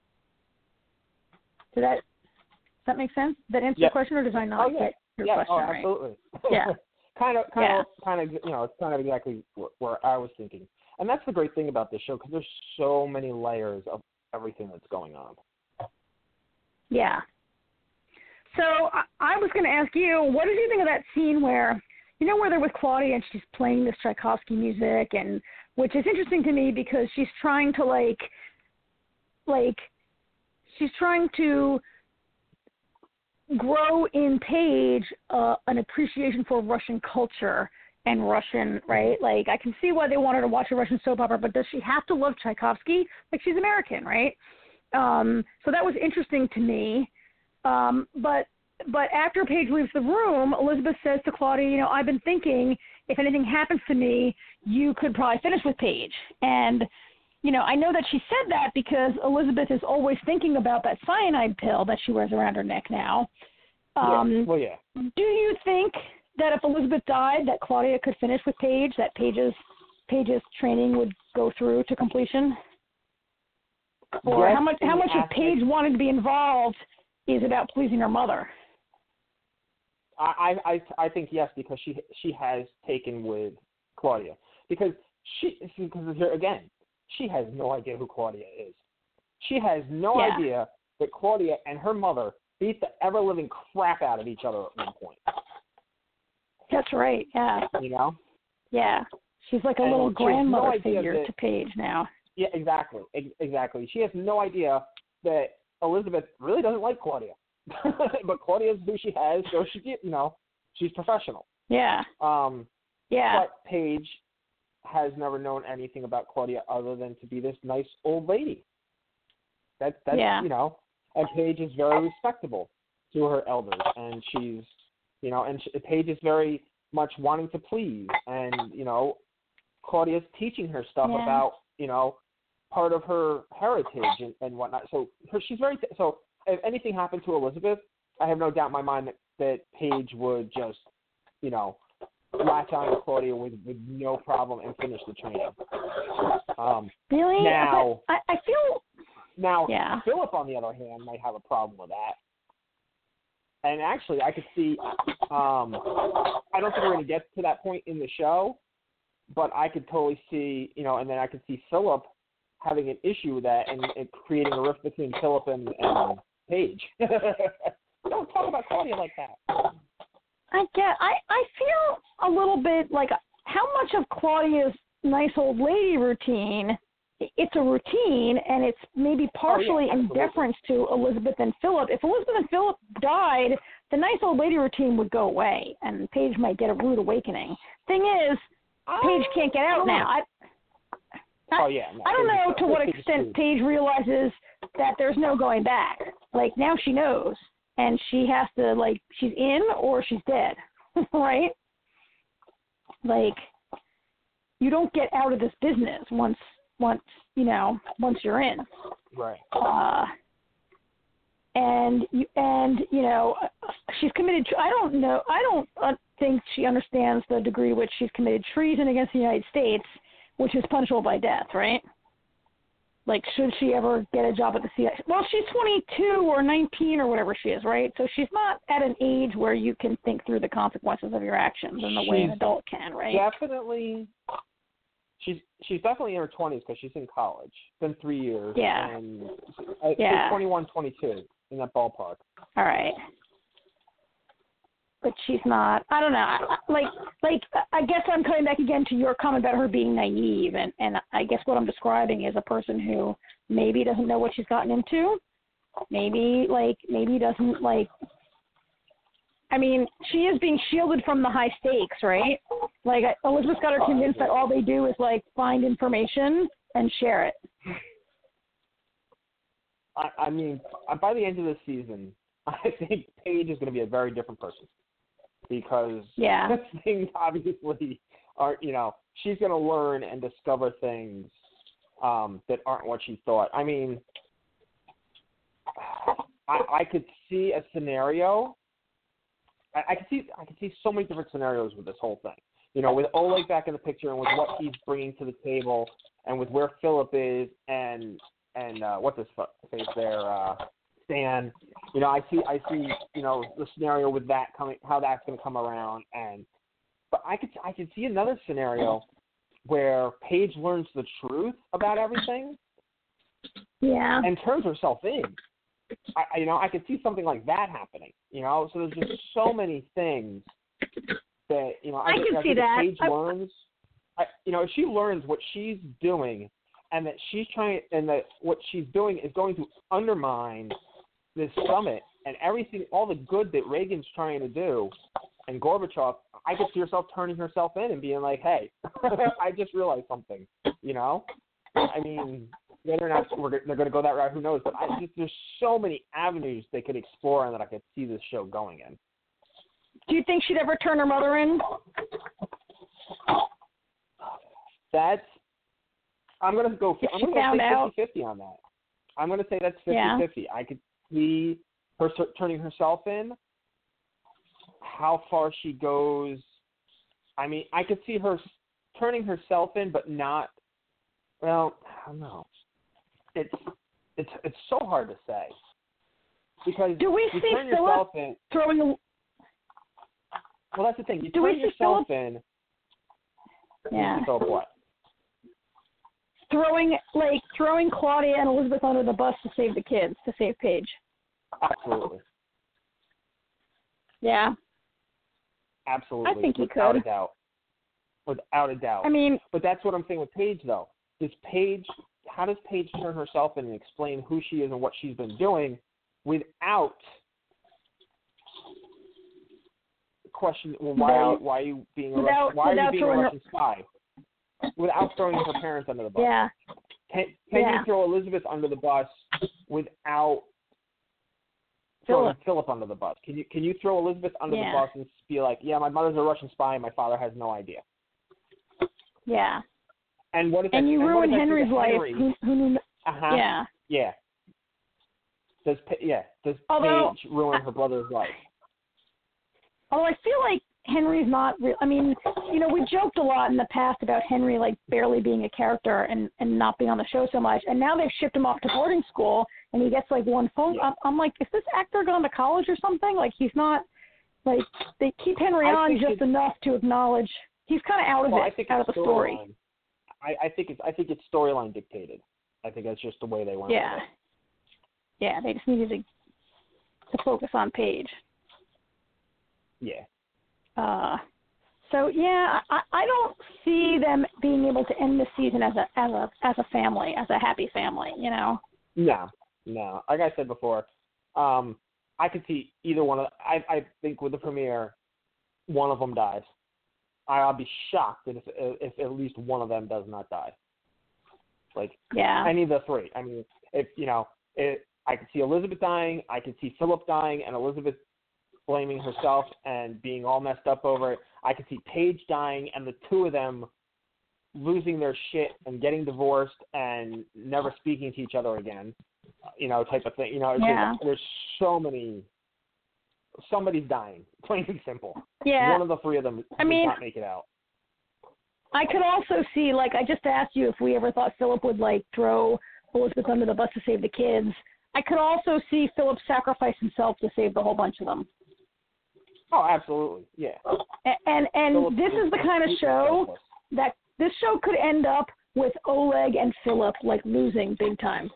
Does that make sense? Does that answer your question, or does I not get your question right? Absolutely. Yeah. kind of, it's kind of exactly where I was thinking. And that's the great thing about this show, because there's so many layers of everything that's going on. Yeah. So I was going to ask you, what did you think of that scene where they're with Claudia and she's playing this Tchaikovsky music, and which is interesting to me because she's trying to she's trying to grow in Paige an appreciation for Russian culture and Russian, right? Like, I can see why they want her to watch a Russian soap opera, but does she have to love Tchaikovsky? Like, she's American, right? So that was interesting to me. But after Paige leaves the room, Elizabeth says to Claudia, I've been thinking if anything happens to me, you could probably finish with Paige. And, I know that she said that because Elizabeth is always thinking about that cyanide pill that she wears around her neck now. Do you think that if Elizabeth died, that Claudia could finish with Paige, that Paige's training would go through to completion? Or how much of Paige wanting to be involved is about pleasing her mother? I think yes, because she has taken with Claudia. Because again, she has no idea who Claudia is. She has no idea that Claudia and her mother beat the ever-living crap out of each other at one point. That's right, yeah. Yeah. She's like a little grandmother figure to Paige now. Yeah, exactly. She has no idea that Elizabeth really doesn't like Claudia. But Claudia's who she has, so she's professional. Yeah. But Paige has never known anything about Claudia other than to be this nice old lady. That's and Paige is very respectable to her elders, and she's, Paige is very much wanting to please, and, Claudia's teaching her stuff about, part of her heritage and whatnot. So she's very, so if anything happened to Elizabeth, I have no doubt in my mind that Paige would just, latch on to Claudia with no problem and finish the training. Really? Now, I feel... Now, Philip, on the other hand, might have a problem with that. And actually, I could see, I don't think we're going to get to that point in the show, but I could totally see, and then I could see Philip having an issue with that and creating a rift between Philip and Paige. Don't talk about Claudia like that. I feel a little bit like how much of Claudia's nice old lady routine, it's a routine, and it's maybe partially in deference to Elizabeth and Philip. If Elizabeth and Philip died, the nice old lady routine would go away, and Paige might get a rude awakening. Thing is, Paige can't get out now. Oh yeah. No, I don't know to what extent Paige realizes that there's no going back. Like now she knows, and she has to she's in or she's dead, right? Like you don't get out of this business once you're in. Right. And she's committed. I don't think she understands the degree to which she's committed treason against the United States, which is punishable by death, right? Like, should she ever get a job at the CIA? Well, she's 22 or 19 or whatever she is, right? So she's not at an age where you can think through the consequences of your actions in the way an adult can, right? Definitely. She's definitely in her 20s because she's in college. It's been 3 years. Yeah. And she's 21, 22 in that ballpark. All right. But she's not. I don't know. I guess I'm coming back again to your comment about her being naive, and I guess what I'm describing is a person who maybe doesn't know what she's gotten into. Maybe doesn't I mean, she is being shielded from the high stakes, right? Like, Elizabeth's got her convinced that all they do is, find information and share it. I mean, by the end of the season, I think Paige is going to be a very different person because things obviously are, she's going to learn and discover things that aren't what she thought. I mean, I could see a scenario. I could see so many different scenarios with this whole thing. With Oleg back in the picture and with what he's bringing to the table, and with where Philip is, and what's his face there, Stan. I see the scenario with that coming, how that's going to come around, but I could see another scenario where Paige learns the truth about everything, and turns herself in. I could see something like that happening. So there's just so many things that I can see that. Paige learns. If she learns what she's doing, and that she's trying, and that what she's doing is going to undermine this summit and everything, all the good that Reagan's trying to do, and Gorbachev, I could see herself turning herself in and being like, "Hey, I just realized something." I mean, whether or not they're going to go that route, who knows? But there's so many avenues they could explore and that I could see this show going in. Do you think she'd ever turn her mother in? I'm going to go 50-50 on that. I'm going to say that's 50-50. Yeah. I could see her turning herself in. How far she goes, I mean, I could see her turning herself in, but not. Well, I don't know. It's so hard to say because do we you see turn yourself Philip in. Throwing a... Well, that's the thing. You turn yourself in. Yeah. So what? Throwing Claudia and Elizabeth under the bus to save the kids, to save Paige. Absolutely. Yeah. Absolutely. I think he could. Without a doubt. I mean, but that's what I'm saying with Paige, though. How does Paige turn herself in and explain who she is and what she's been doing without question? Well, why are you being a Russian spy? Without throwing her parents under the bus. Yeah. Can you throw Elizabeth under the bus without throwing Philip under the bus? Can you throw Elizabeth under the bus and be like, yeah, my mother's a Russian spy and my father has no idea? Yeah. And what if you ruin Henry's life? Who knew? Yeah. Yeah. Does Paige ruin her brother's life? Although I feel like Henry's not real. I mean, we joked a lot in the past about Henry barely being a character and not being on the show so much. And now they've shipped him off to boarding school, and he gets one phone. Yeah. I'm like, is this actor gone to college or something? He's not. They keep Henry on just enough to acknowledge he's kind of out of the story. I think it's storyline dictated. I think that's just the way they went. Yeah. With it. Yeah, they just needed to focus on Paige. Yeah. So yeah, I don't see them being able to end the season as a family, as a happy family. No. Like I said before, I could see either one of. I think with the premiere, one of them dies. I'll be shocked if at least one of them does not die. Like yeah. any of the three. I mean, I could see Elizabeth dying, I could see Philip dying, and Elizabeth blaming herself and being all messed up over it. I could see Paige dying, and the two of them losing their shit and getting divorced and never speaking to each other again, type of thing. There's so many. Somebody's dying, plain and simple. Yeah. One of the three of them does not make it out. I could also see, I just asked you if we ever thought Philip would, throw Elizabeth under the bus to save the kids. I could also see Philip sacrifice himself to save the whole bunch of them. Oh, absolutely, yeah. And this is the kind of show that this show could end up with Oleg and Philip losing big time.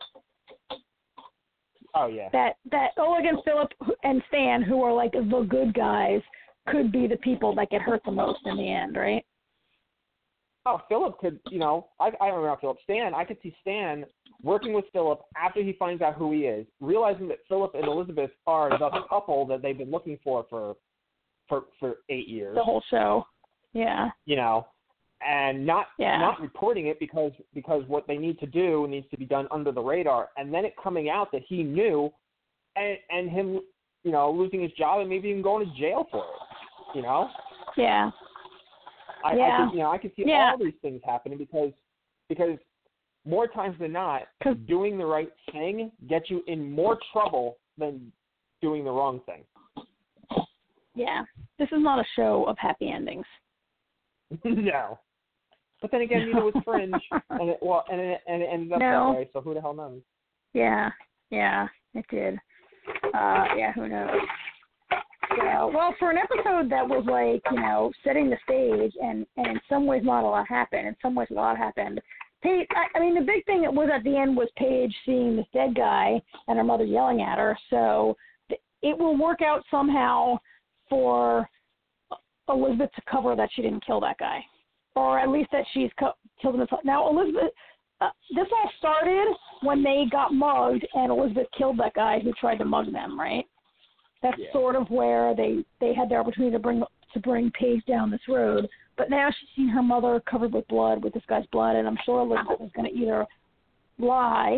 Oh yeah. That Oleg and Philip and Stan, who are the good guys, could be the people that get hurt the most in the end, right? Oh, Philip could, I don't know Philip. Stan, I could see Stan working with Philip after he finds out who he is, realizing that Philip and Elizabeth are the couple that they've been looking for 8 years. The whole show. Yeah. And not reporting it because what they need to do needs to be done under the radar, and then it coming out that he knew, and him, losing his job and maybe even going to jail for it. Yeah. I could see all these things happening because more times than not, doing the right thing gets you in more trouble than doing the wrong thing. Yeah, this is not a show of happy endings. No. But then again, it's Fringe, and it ended up that way. So who the hell knows? Yeah, it did. Who knows? So, well, for an episode that was setting the stage, and in some ways not a lot happened, in some ways a lot happened. Paige, the big thing that was at the end was Paige seeing this dead guy and her mother yelling at her. So it will work out somehow for Elizabeth to cover that she didn't kill that guy, or at least that she's killed him. Now, Elizabeth, this all started when they got mugged, and Elizabeth killed that guy who tried to mug them, right? That's sort of where they had the opportunity to bring Paige down this road. But now she's seen her mother covered with blood, with this guy's blood, and I'm sure Elizabeth is going to either lie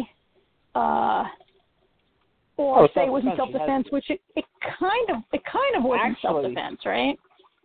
or say it was in self-defense, which it kind of was in self-defense, right?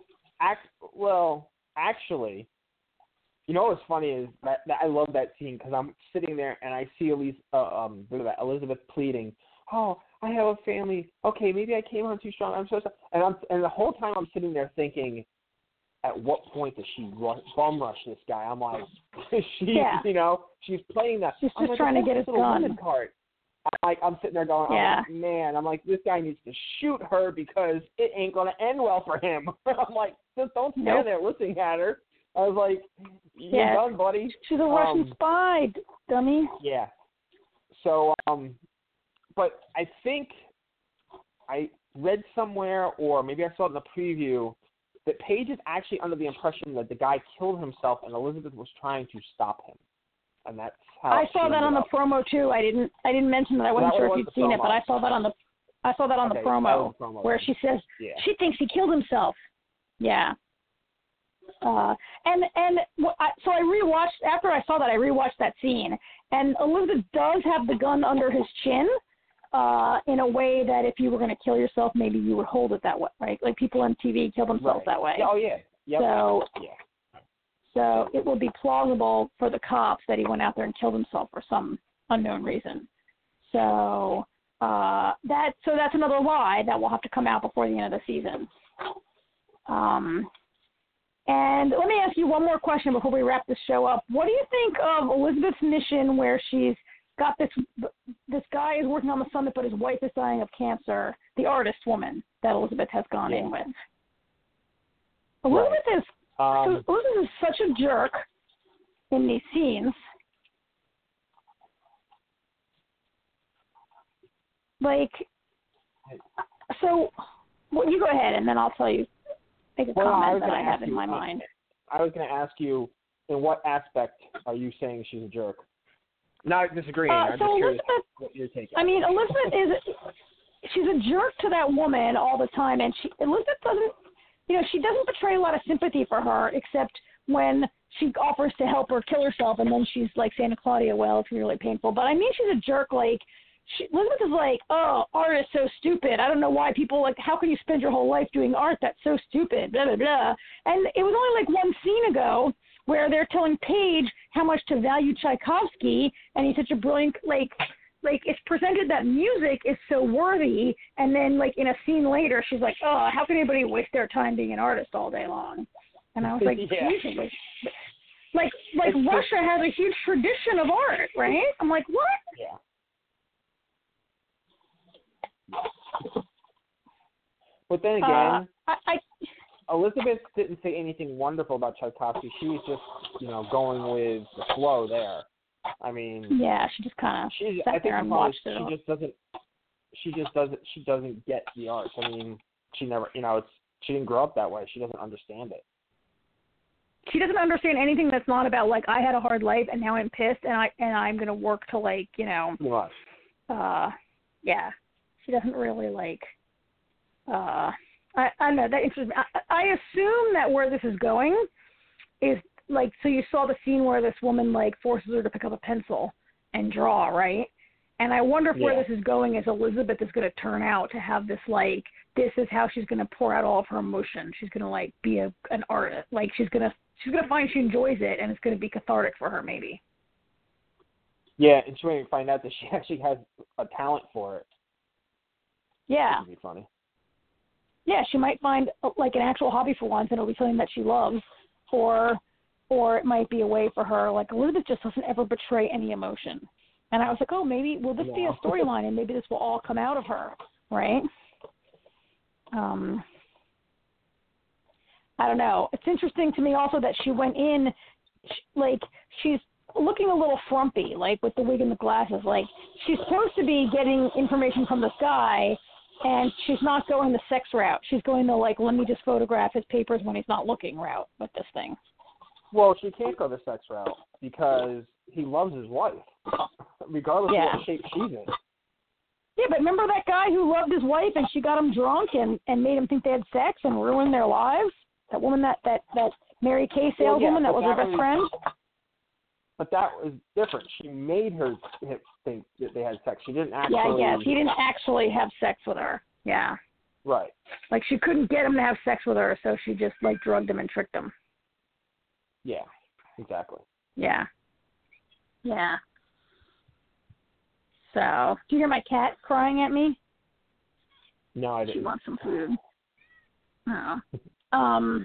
Actually, what's funny is that I love that scene because I'm sitting there and I see Elizabeth pleading, "Oh, I have a family. Okay, maybe I came on too strong. I'm so sorry." And the whole time I'm sitting there thinking, at what point does she bum rush this guy? I'm like, she's playing that. She's just trying to get his gun. Card. I'm sitting there going, I'm like, this guy needs to shoot her because it ain't going to end well for him. I'm like, just don't stand there listening at her. I was like, you're done, buddy. She's a Russian spy, dummy. Yeah. So, but I think I read somewhere, or maybe I saw it in the preview, that Paige is actually under the impression that the guy killed himself and Elizabeth was trying to stop him. And that's how I saw that on the promo too. I didn't mention that. I wasn't sure if you'd seen it, but I saw that on the promo where she says she thinks he killed himself. Yeah. So I rewatched after I saw that. I rewatched that scene, and Elizabeth does have the gun under his chin, in a way that if you were going to kill yourself, maybe you would hold it that way, right? Like people on TV kill themselves that way. Oh yeah. Yep. So it would be plausible for the cops that he went out there and killed himself for some unknown reason. So that's another lie that will have to come out before the end of the season. And let me ask you one more question before we wrap this show up. What do you think of Elizabeth's mission where she's got this guy is working on the summit, but his wife is dying of cancer, the artist woman that Elizabeth has gone in with? Elizabeth is such a jerk in these scenes. So you go ahead, and then I'll tell you. Make a comment that I have in my mind. I was going to ask you, in what aspect are you saying she's a jerk? Not disagreeing. I'm just curious what you're taking. Elizabeth she's a jerk to that woman all the time, and Elizabeth doesn't, she doesn't portray a lot of sympathy for her, except when she offers to help her kill herself, and then she's like saying to Claudia, well, it's really painful. But I mean, she's a jerk. Like, Elizabeth is like, oh, art is so stupid. I don't know why people, like, how can you spend your whole life doing art? That's so stupid, blah, blah, blah. And it was only like one scene ago where they're telling Paige how much to value Tchaikovsky, and he's such a brilliant, like it's presented that music is so worthy, and then like in a scene later, she's like, oh, how can anybody waste their time being an artist all day long? And I was like, yeah. like Russia has a huge tradition of art, right? I'm like, what? Yeah. But then again, Elizabeth didn't say anything wonderful about Tchaikovsky. She was just, going with the flow there. I mean, yeah, she just kind of sat there and watched it. She doesn't get the art. I mean, she never, she didn't grow up that way. She doesn't understand it. She doesn't understand anything that's not about like I had a hard life and now I'm pissed and I'm gonna work to like What? Yeah, she doesn't really like. I don't know, that interests me. I assume that where this is going is like, so you saw the scene where this woman like forces her to pick up a pencil and draw, right? And I wonder if where this is going is Elizabeth is going to turn out to have this like, this is how she's going to pour out all of her emotion. She's going to like be an artist. Like she's going to find she enjoys it, and it's going to be cathartic for her maybe. Yeah, and she might find out that she actually has a talent for it. Yeah. Which would be funny. Yeah, she might find like an actual hobby for once, and it'll be something that she loves, or it might be a way for her. Like Elizabeth just doesn't ever betray any emotion, and I was like, oh, maybe will this be a storyline, and maybe this will all come out of her, right? I don't know. It's interesting to me also that she went in, like she's looking a little frumpy, like with the wig and the glasses. Like she's supposed to be getting information from this guy. And she's not going the sex route. She's going the, like, let me just photograph his papers when he's not looking route with this thing. Well, she can't go the sex route because he loves his wife, regardless of what shape she's in. Yeah, but remember that guy who loved his wife and she got him drunk and made him think they had sex and ruined their lives? That woman, that Mary Kay saleswoman that was her best friend? But that was different. She made her think that they had sex. She didn't actually... Yeah, he didn't actually have sex with her. Yeah. Right. Like, she couldn't get him to have sex with her, so she just, like, drugged him and tricked him. Yeah, exactly. Yeah. Yeah. So, do you hear my cat crying at me? No, I didn't. She wants some food. Oh.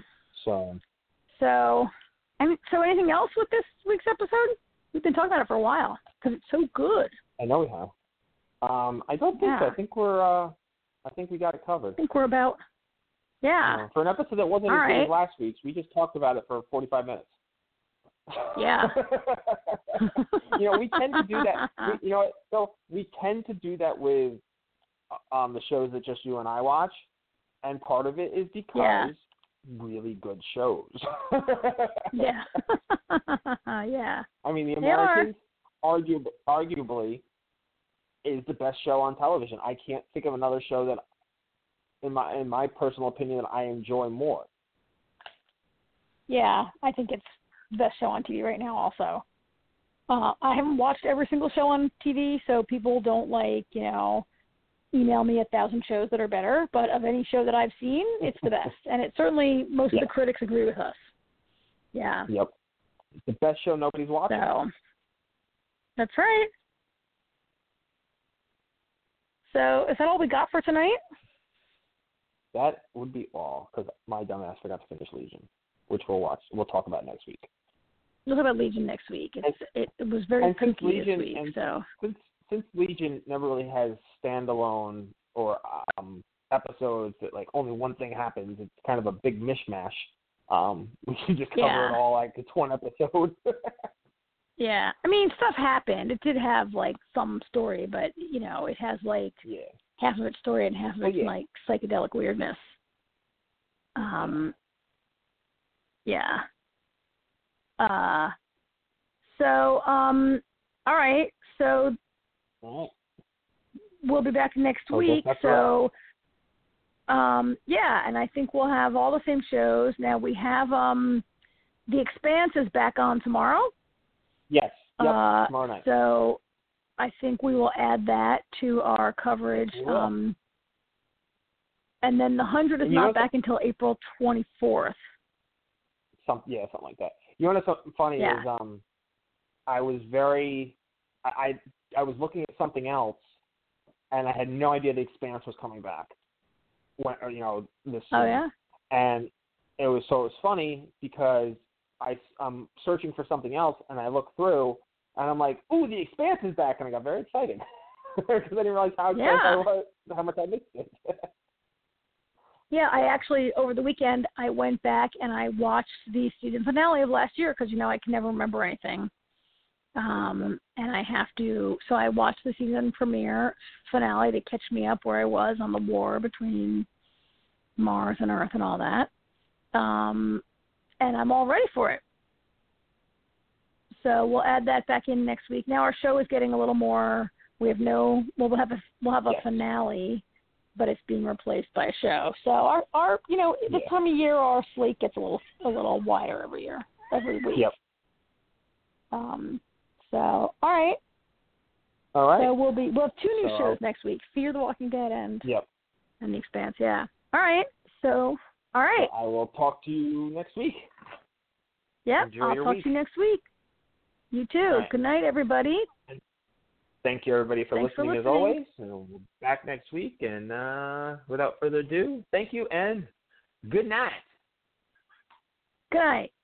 So anything else with this week's episode? We've been talking about it for a while because it's so good. I know we have. I don't think so. I think I think we got it covered. I think we're about. Yeah. For an episode that wasn't as good as last week's, we just talked about it for 45 minutes. Yeah. We tend to do that. We tend to do that with the shows that just you and I watch, and part of it is because really good shows. Yeah. Yeah. I mean, The Americans arguably is the best show on television. I can't think of another show that, in my personal opinion, that I enjoy more. Yeah, I think it's the best show on TV right now also. I haven't watched every single show on TV, so people don't email me 1,000 shows that are better, but of any show that I've seen, it's the best. And it certainly, most of the critics agree with us. Yeah. Yep. It's the best show nobody's watching. So, that's right. So, is that all we got for tonight? That would be all, because my dumbass forgot to finish Legion, which we'll watch. We'll talk about next week. We'll talk about Legion next week. It was very kooky this week. Since Legion never really has standalone or episodes that like only one thing happens, it's kind of a big mishmash. We can just cover it all like it's one episode. Yeah, I mean stuff happened. It did have like some story, but it has like half of its story and half of its like psychedelic weirdness. Yeah. So all right. So we'll be back next week. So, and I think we'll have all the same shows. Now we have The Expanse is back on tomorrow. Yes. Yep. Tomorrow night. So I think we will add that to our coverage. And then the 100 is not back until April 24th. Something like that. You know what's something funny is I was I was looking at something else, and I had no idea The Expanse was coming back. When this. Oh yeah. And it was funny because I'm searching for something else, and I look through, and I'm like, "Ooh, The Expanse is back!" And I got very excited because I didn't realize how excited I was, how much I missed it. Yeah, I actually, over the weekend, I went back and I watched the season finale of last year because, I can never remember anything. And I have to, so I watched the season premiere finale to catch me up where I was on the war between Mars and Earth and all that. And I'm all ready for it. So we'll add that back in next week. Now our show is getting a little more, we'll have a finale, but it's being replaced by a show. So our this time of year our slate gets a little wider every week. Yep. So all right. So we'll have 2 new shows next week: Fear the Walking Dead and The Expanse. Yeah. All right. So all right. So I will talk to you next week. Yep. I'll talk to you next week. You too. Right. Good night, everybody. Thank you, everybody, for listening as always. And we'll be back next week. And without further ado, thank you and good night. Good night.